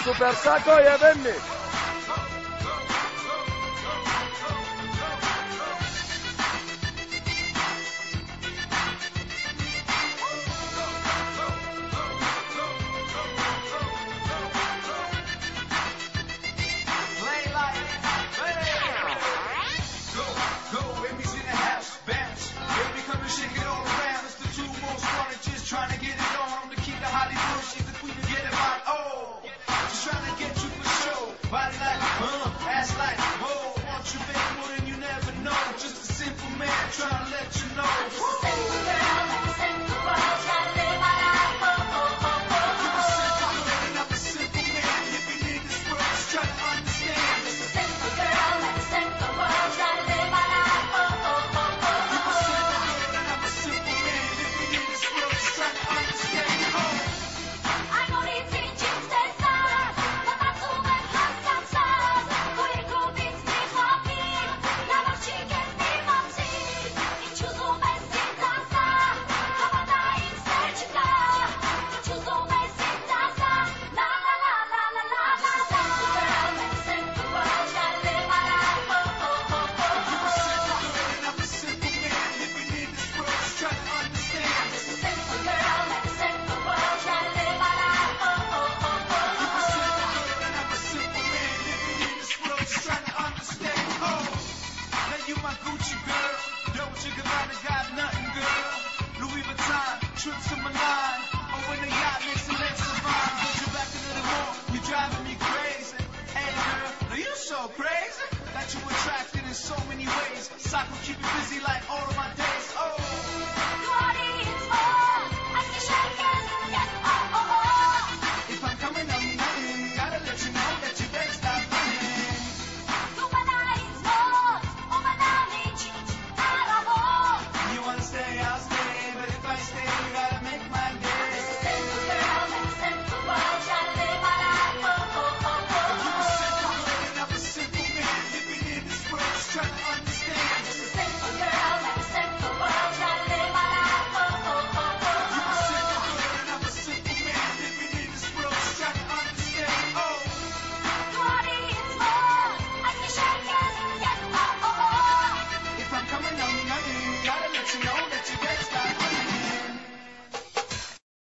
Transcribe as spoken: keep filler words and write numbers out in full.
Super Saco e Benny. Trying to get it on, to keep the Hollywood, she's the queen to get it on. Oh, she's trying to get you for sure. Body like, uh, ass like, whoa. Want you baby more than you never know. Just a simple man trying to let you know. Just a simple girl, like a simple world, trying to live my life. Oh, oh, oh, oh, You're a oh. simple girl and I'm a simple man. If you need this world, just try to understand. Just a simple girl, like a simple world, trying to live my life. Oh, oh, oh, oh, You're a oh. simple girl and I'm a simple man. If you need this world, just try to understand. Oh. Ai muriți în cinste sat, lăsați ume hlasat, cu e glubiți mi chlapí, na noči keď bývam si, i čuzume si tasa, havada im srčka, i čuzume si tasa, la la la la la la la la. Simple girl, like a simple world, trying to live my life. Oh, oh, oh, oh, You're a oh. simple girl and I'm a simple man. If you need this world, just try to understand. Just a simple girl, like a simple world, trying to live my life. Oh, oh, oh, oh, You're a oh. simple girl and I'm a simple man. If you need this world, just try to understand. Oh, now you my Gucci girl. Dolce Gabbana got nothing, girl. Louis Vuitton, trips to Milan. Over the yacht, makes the legs survive. Get you back into the mall, you driving me crazy. Hey girl, now you so crazy. That you attracted in so many ways. Sock will keep you busy like all of my days. Oh. It's more, I see shakers, yes, oh, oh, oh. If I'm coming, I'm nothing. Gotta let you know that you better stop running. Humanize more, humanity, I love all. You wanna stay, I'll stay. But if I stay,